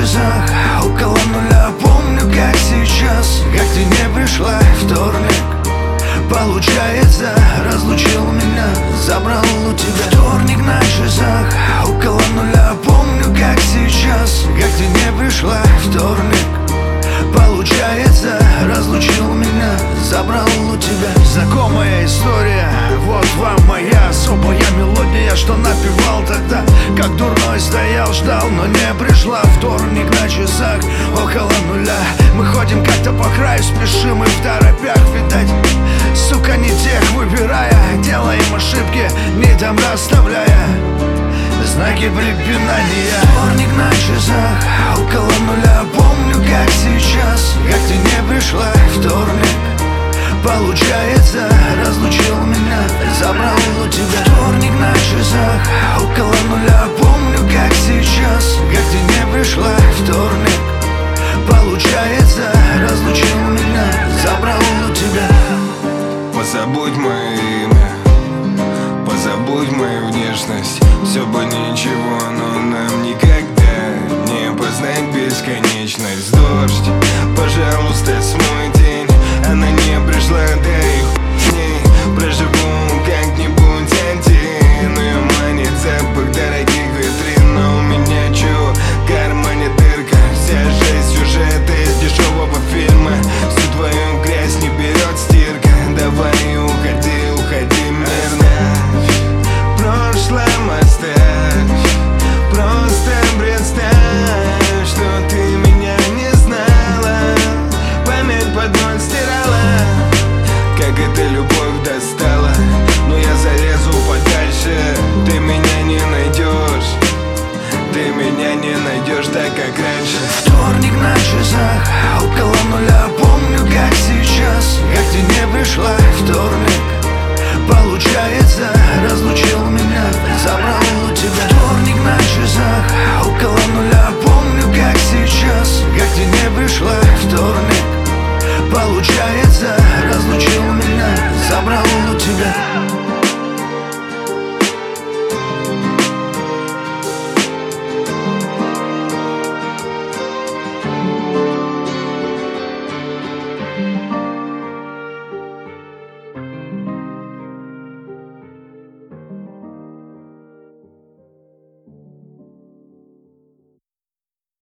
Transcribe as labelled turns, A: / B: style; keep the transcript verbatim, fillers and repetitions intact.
A: часах, около нуля. Помню, как сейчас, как ты не пришла. Вторник, получается, разлучил меня, забрал у тебя. Вторник на часах, около нуля. Помню, как сейчас, как ты не пришла. Вторник, получается, разлучил меня, забрал у тебя. Знакомая история, вот вам моя особая мелодия, что напевал тогда, как дурной стоял, ждал, но не пришла. Вторник на часах, около нуля. Мы ходим как-то по краю, спешим и в торопях, видать, сука, не тех выбирая, делаем ошибки, не там расставляя знаки препинания. Вторник на часах, около нуля. Помню, как сейчас, как ты не пришла. Вторник, получается, разлучил меня, забрал у тебя. Вторник на часах, около нуля. Помню, как сейчас, как ты не пришла. Вторник, получается, разлучил меня, забрал у тебя.
B: Позабудь мое имя, позабудь мою внешность. Все бы ничего, но нам никогда не познать бесконечность. Дождь, пожалуйста, смой день. Она не пришла, да